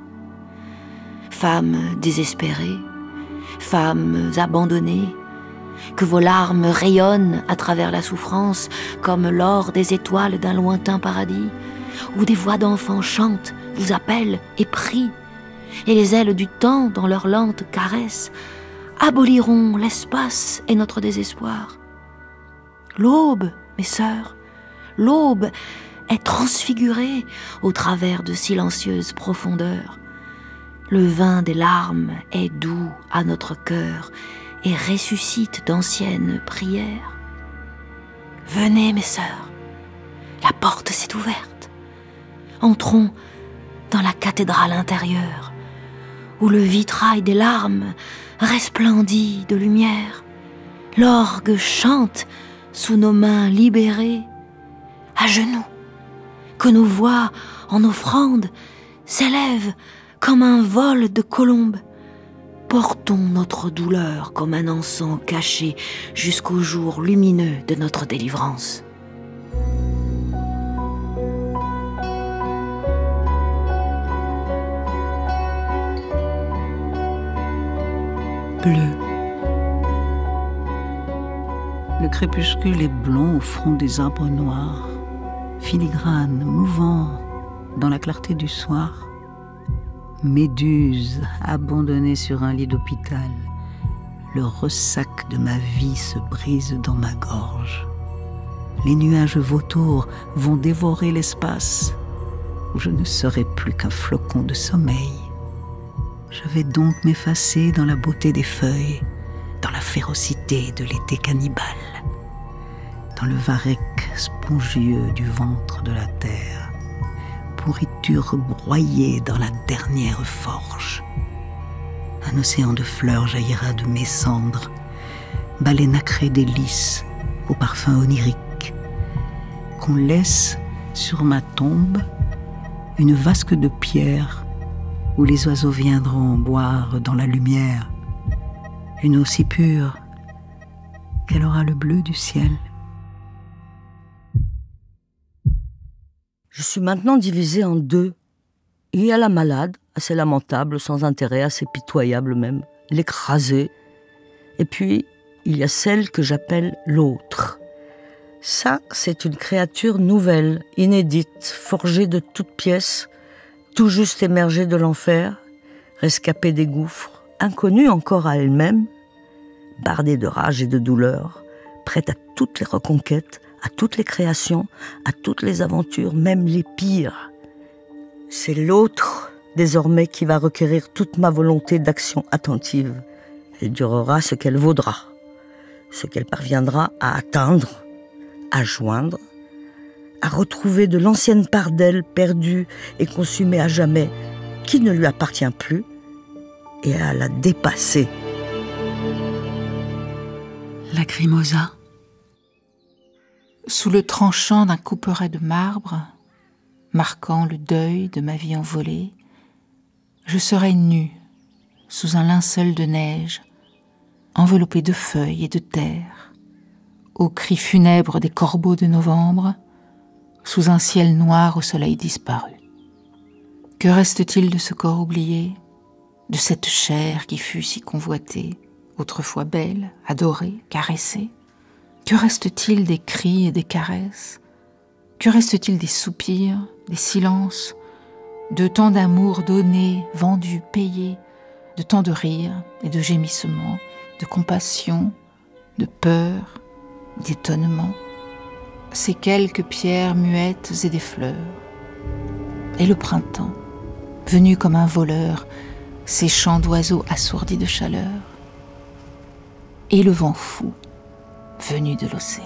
Femmes désespérées, femmes abandonnées, que vos larmes rayonnent à travers la souffrance comme l'or des étoiles d'un lointain paradis, où des voix d'enfants chantent, vous appellent et prient, et les ailes du temps, dans leur lente caresse, aboliront l'espace et notre désespoir. L'aube, mes sœurs, l'aube est transfigurée au travers de silencieuses profondeurs. Le vin des larmes est doux à notre cœur et ressuscite d'anciennes prières. Venez, mes sœurs, la porte s'est ouverte. Entrons dans la cathédrale intérieure, où le vitrail des larmes resplendit de lumière. L'orgue chante sous nos mains libérées, à genoux, que nos voix en offrande s'élèvent comme un vol de colombes. Portons notre douleur comme un encens caché jusqu'au jour lumineux de notre délivrance. Bleu. Le crépuscule est blond au front des arbres noirs, filigrane, mouvant dans la clarté du soir. Méduse abandonnée sur un lit d'hôpital, le ressac de ma vie se brise dans ma gorge. Les nuages vautours vont dévorer l'espace, où je ne serai plus qu'un flocon de sommeil. Je vais donc m'effacer dans la beauté des feuilles, dans la férocité de l'été cannibale, dans le varech spongieux du ventre de la terre, pourriture broyée dans la dernière forge. Un océan de fleurs jaillira de mes cendres, balai nacré délices au parfum onirique, qu'on laisse sur ma tombe une vasque de pierre où les oiseaux viendront boire dans la lumière, une eau si pure qu'elle aura le bleu du ciel. Je suis maintenant divisée en deux. Il y a la malade, assez lamentable, sans intérêt, assez pitoyable même, l'écrasée. Et puis, il y a celle que j'appelle l'autre. Ça, c'est une créature nouvelle, inédite, forgée de toutes pièces, tout juste émergée de l'enfer, rescapée des gouffres, inconnue encore à elle-même, bardée de rage et de douleur, prête à toutes les reconquêtes, à toutes les créations, à toutes les aventures, même les pires. C'est l'autre, désormais, qui va requérir toute ma volonté d'action attentive. Elle durera ce qu'elle vaudra, ce qu'elle parviendra à atteindre, à joindre, à retrouver de l'ancienne part d'elle perdue et consumée à jamais, qui ne lui appartient plus, et à la dépasser. Lacrimosa. Sous le tranchant d'un couperet de marbre, marquant le deuil de ma vie envolée, je serai nue sous un linceul de neige, enveloppée de feuilles et de terre, aux cris funèbres des corbeaux de novembre, sous un ciel noir au soleil disparu. Que reste-t-il de ce corps oublié, de cette chair qui fut si convoitée, autrefois belle, adorée, caressée? Que reste-t-il des cris et des caresses? Que reste-t-il des soupirs, des silences, de tant d'amour donné, vendu, payé, de tant de rires et de gémissements, de compassion, de peur, d'étonnement? Ces quelques pierres muettes et des fleurs. Et le printemps, venu comme un voleur, ces chants d'oiseaux assourdis de chaleur. Et le vent fou, venu de l'océan.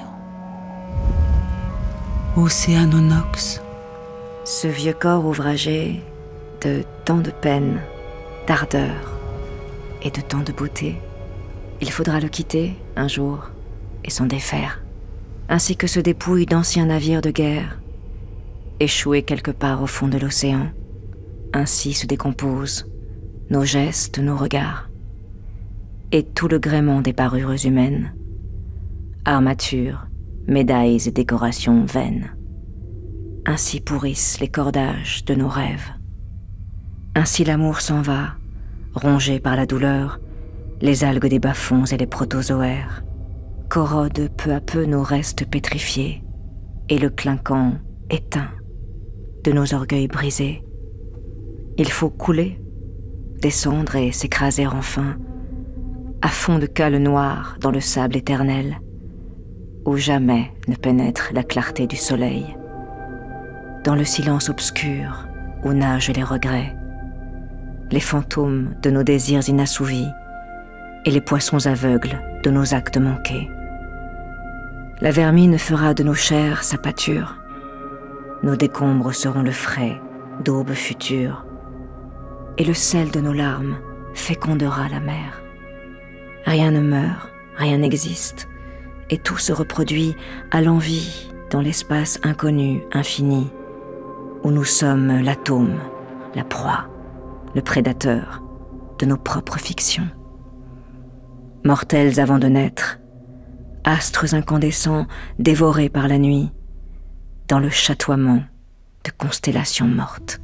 Océanonox. Ce vieux corps ouvragé de tant de peine, d'ardeur et de tant de beauté, il faudra le quitter un jour et s'en défaire, ainsi que se dépouillent d'anciens navires de guerre, échoués quelque part au fond de l'océan. Ainsi se décomposent nos gestes, nos regards, et tout le gréement des parures humaines, armatures, médailles et décorations vaines. Ainsi pourrissent les cordages de nos rêves. Ainsi l'amour s'en va, rongé par la douleur, les algues des bas-fonds et les protozoaires, corrodent peu à peu nos restes pétrifiés, et le clinquant éteint de nos orgueils brisés. Il faut couler, descendre et s'écraser enfin, à fond de cale noire dans le sable éternel, où jamais ne pénètre la clarté du soleil, dans le silence obscur où nagent les regrets, les fantômes de nos désirs inassouvis et les poissons aveugles de nos actes manqués. La vermine fera de nos chairs sa pâture, nos décombres seront le frais d'aubes futures, et le sel de nos larmes fécondera la mer. Rien ne meurt, rien n'existe, et tout se reproduit à l'envi dans l'espace inconnu, infini, où nous sommes l'atome, la proie, le prédateur de nos propres fictions. Mortels avant de naître, astres incandescents dévorés par la nuit, dans le chatoiement de constellations mortes.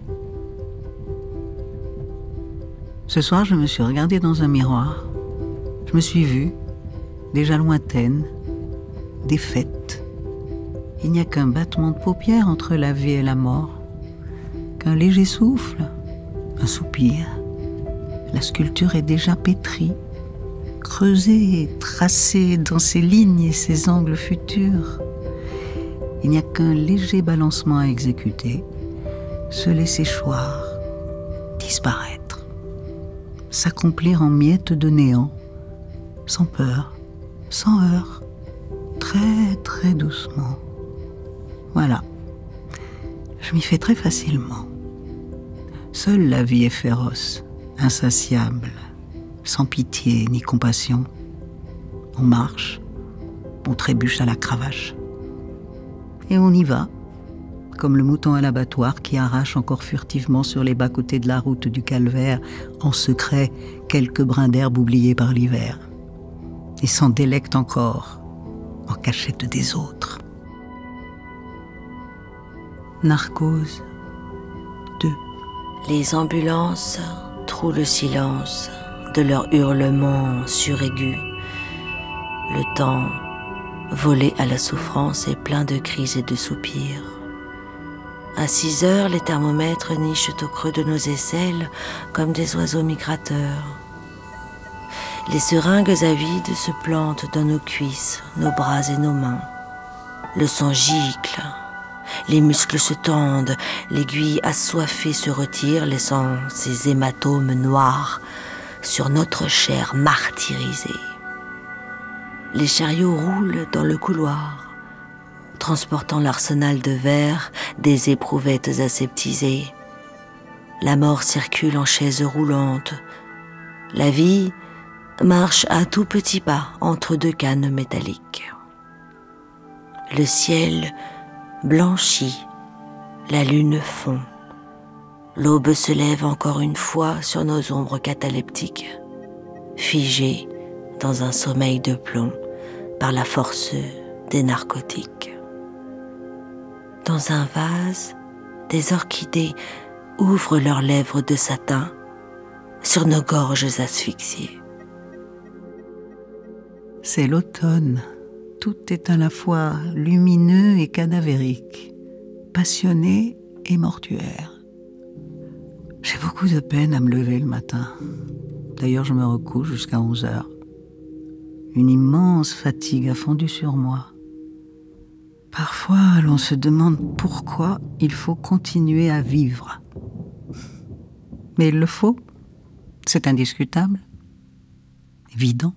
Ce soir, je me suis regardée dans un miroir. Je me suis vue, déjà lointaine, défaite. Il n'y a qu'un battement de paupières entre la vie et la mort, qu'un léger souffle, un soupir. La sculpture est déjà pétrie, creusée, tracée dans ses lignes et ses angles futurs. Il n'y a qu'un léger balancement à exécuter, se laisser choir, disparaître, s'accomplir en miettes de néant, sans peur, sans heurts, très très doucement. Voilà, je m'y fais très facilement. Seule la vie est féroce, insatiable, sans pitié ni compassion. On marche, on trébuche à la cravache. Et on y va, comme le mouton à l'abattoir qui arrache encore furtivement sur les bas-côtés de la route du calvaire, en secret, quelques brins d'herbe oubliés par l'hiver, et s'en délecte encore, en cachette des autres. Narcose 2. Les ambulances trouent le silence de leurs hurlements suraigus. Le temps, volé à la souffrance, est plein de cris et de soupirs. À 6 heures, les thermomètres nichent au creux de nos aisselles comme des oiseaux migrateurs. Les seringues avides se plantent dans nos cuisses, nos bras et nos mains. Le sang gicle, les muscles se tendent, l'aiguille assoiffée se retire, laissant ses hématomes noirs sur notre chair martyrisée. Les chariots roulent dans le couloir, transportant l'arsenal de verre des éprouvettes aseptisées. La mort circule en chaise roulante. La vie marche à tout petits pas entre deux cannes métalliques. Le ciel blanchit, la lune fond. L'aube se lève encore une fois sur nos ombres cataleptiques, figées dans un sommeil de plomb par la force des narcotiques. Dans un vase, des orchidées ouvrent leurs lèvres de satin sur nos gorges asphyxiées. C'est l'automne. Tout est à la fois lumineux et cadavérique, passionné et mortuaire. J'ai beaucoup de peine à me lever le matin. D'ailleurs, je me recouche jusqu'à 11h. Une immense fatigue a fondu sur moi. Parfois, l'on se demande pourquoi il faut continuer à vivre. Mais il le faut. C'est indiscutable. Évident.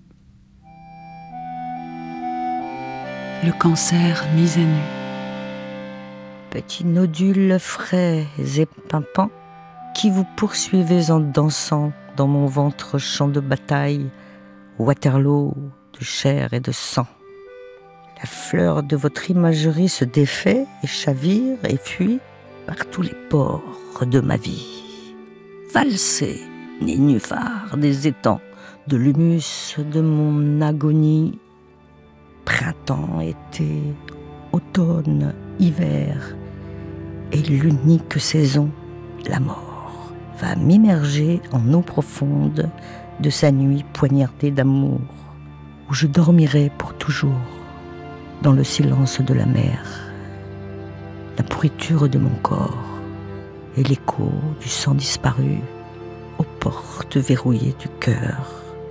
Le cancer mis à nu. Petits nodules frais et pimpants qui vous poursuivez en dansant dans mon ventre champ de bataille, Waterloo de chair et de sang. La fleur de votre imagerie se défait et chavire et fuit par tous les pores de ma vie. Valsez, nénuphars des étangs, de l'humus de mon agonie. Printemps, été, automne, hiver, et l'unique saison, la mort, va m'immerger en eau profonde de sa nuit poignardée d'amour, où je dormirai pour toujours dans le silence de la mer, la pourriture de mon corps et l'écho du sang disparu aux portes verrouillées du cœur.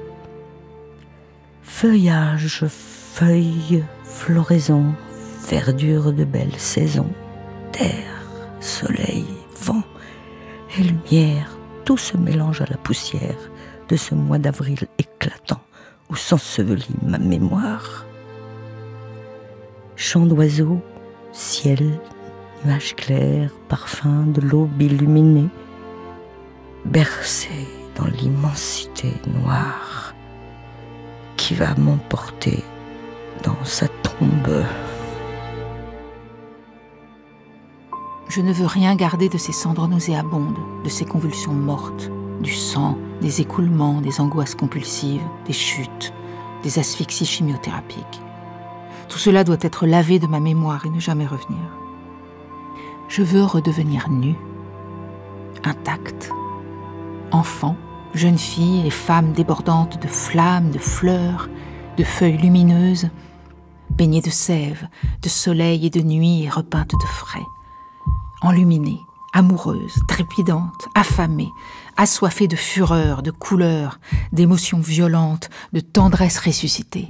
Feuillage, feuilles, floraison, verdure de belles saisons, terre, soleil, vent et lumière, tout se mélange à la poussière de ce mois d'avril éclatant où s'ensevelit ma mémoire. Chant d'oiseaux, ciel, nuages clairs, parfum de l'aube illuminée, bercé dans l'immensité noire qui va m'emporter dans sa tombe. Je ne veux rien garder de ces cendres nauséabondes, de ces convulsions mortes, du sang, des écoulements, des angoisses compulsives, des chutes, des asphyxies chimiothérapiques. Tout cela doit être lavé de ma mémoire et ne jamais revenir. Je veux redevenir nue, intacte, enfant, jeune fille et femme débordante de flammes, de fleurs, de feuilles lumineuses, baignée de sève, de soleil et de nuit et repeinte de frais, enluminée, amoureuse, trépidante, affamée, assoiffée de fureur, de couleurs, d'émotions violentes, de tendresse ressuscitée.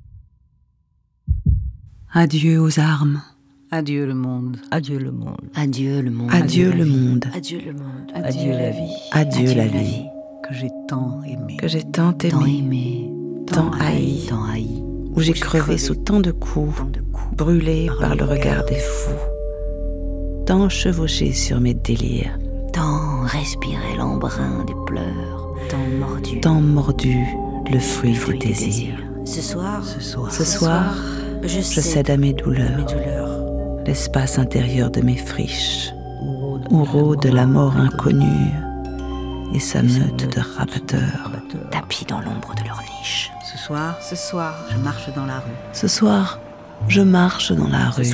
Adieu aux armes. Adieu le monde. Adieu le monde. Adieu le monde. Adieu le monde. Adieu le monde. Adieu la vie. Adieu la vie. Que j'ai tant aimé. Que j'ai tant aimé. Tant haï. Tant haï. Où j'ai crevé sous tant de coups, brûlé par le regard des fous. Tant chevauché sur mes délires. Tant respiré l'embrun des pleurs. Tant mordu le fruit des désirs. Ce soir, je cède à mes douleurs, l'espace intérieur de mes friches, où rôde la mort inconnue et sa meute de rabatteurs, tapis dans l'ombre de leur niche. Ce soir, je marche dans la rue. Ce soir, je marche dans la rue,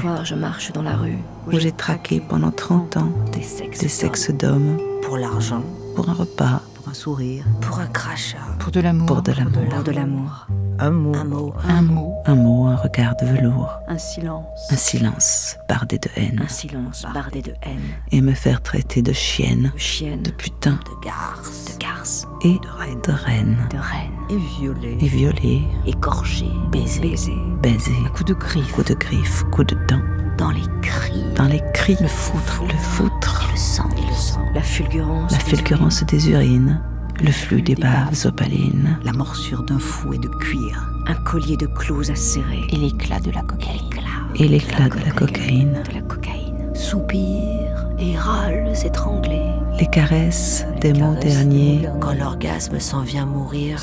Où où j'ai traqué pendant 30 ans des des sexes d'hommes pour l'argent, pour un repas, Pour un sourire. pour un crachat, Pour de l'amour. pour de l'amour, pour de l'amour. Un mot. Un mot, Un mot. un mot, un regard de velours, Un silence. un silence bardé de haine, un silence bardé de haine, et me faire traiter de chienne, de chienne, de putain de garce, et de reine, de reine, Et violet. et violée, écorché, baisé, baisée, Coup de griffe. coup de griffe, coup de dent, dans les cris, dans les cris, Le foutre. et le sang, la fulgurance, des urines, le flux des baves opalines, La morsure d'un fouet de cuir. un collier de clous acérés, Et l'éclat de la cocaïne. et l'éclat de la cocaïne, soupirs et râles étranglés, les caresses des mots derniers, quand l'orgasme s'en vient mourir,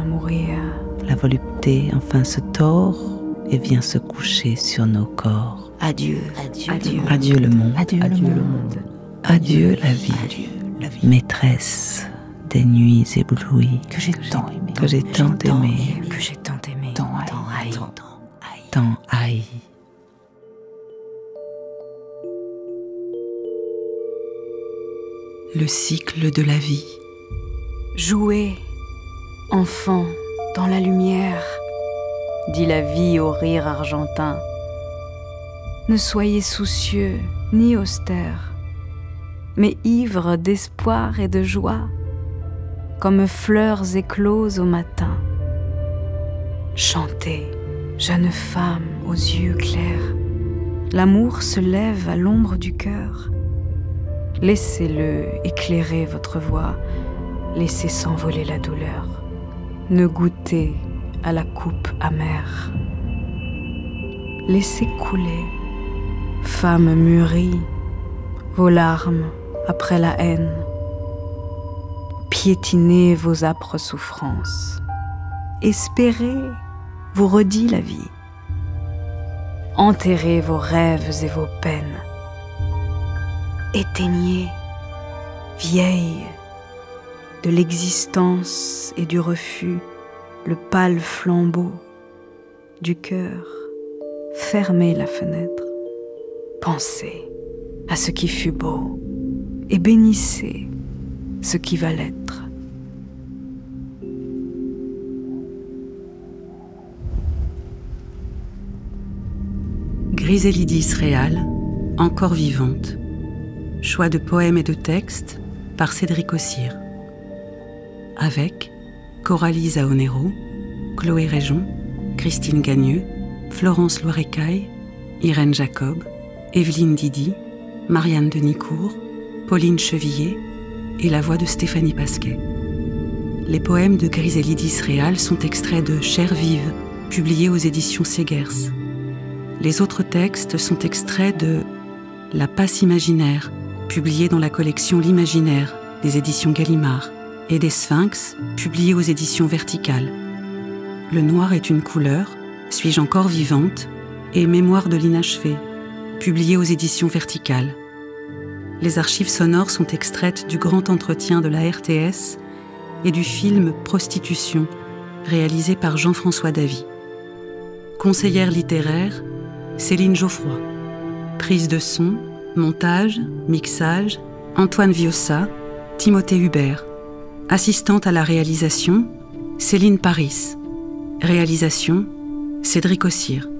la volupté enfin se tord et vient se coucher sur nos corps. adieu, Adieu le monde, Adieu le monde. adieu la vie, La vie. maîtresse des nuits éblouies, Que j'ai tant aimé. que j'ai tant aimé, que j'ai tant aimé, Tant haï. tant haï. Le cycle de la vie, Jouer, enfant, dans la lumière, dit la vie au rire argentin. Ne soyez soucieux ni austères, mais ivres d'espoir et de joie, comme fleurs écloses au matin. Chantez, jeune femme aux yeux clairs, l'amour se lève à l'ombre du cœur. Laissez-le éclairer votre voix, laissez s'envoler la douleur. Ne goûtez à la coupe amère. Laissez couler, femme mûrie, vos larmes après la haine. Piétinez vos âpres souffrances. Espérez, vous redit la vie. Enterrez vos rêves et vos peines. Éteignez, vieille, de l'existence et du refus, le pâle flambeau du cœur. Fermez la fenêtre. Pensez à ce qui fut beau et bénissez ce qui va l'être. Griselidis Réal, encore vivante. Choix de poèmes et de textes par Cédric Ossire. Avec Coralie Zaonero, Chloé Réjon, Christine Gagneux, Florence Loirecaille, Irène Jacob, Evelyne Didi, Marianne Denicourt, Pauline Chevillet et la voix de Stéphanie Pasquet. Les poèmes de Griselidis Réal sont extraits de Chair vive, publié aux éditions Segers. Les autres textes sont extraits de La passe imaginaire, publié dans la collection L'Imaginaire des éditions Gallimard, et des Sphinx, publié aux éditions Verticales. Le noir est une couleur, Suis-je encore vivante, et Mémoire de l'inachevé, publié aux éditions Verticales. Les archives sonores sont extraites du grand entretien de la RTS et du film Prostitution, réalisé par Jean-François Davy. Conseillère littéraire, Céline Geoffroy. Prise de son, montage, mixage, Antoine Viossa, Timothée Hubert. Assistante à la réalisation, Céline Paris. Réalisation, Cédric Ossire.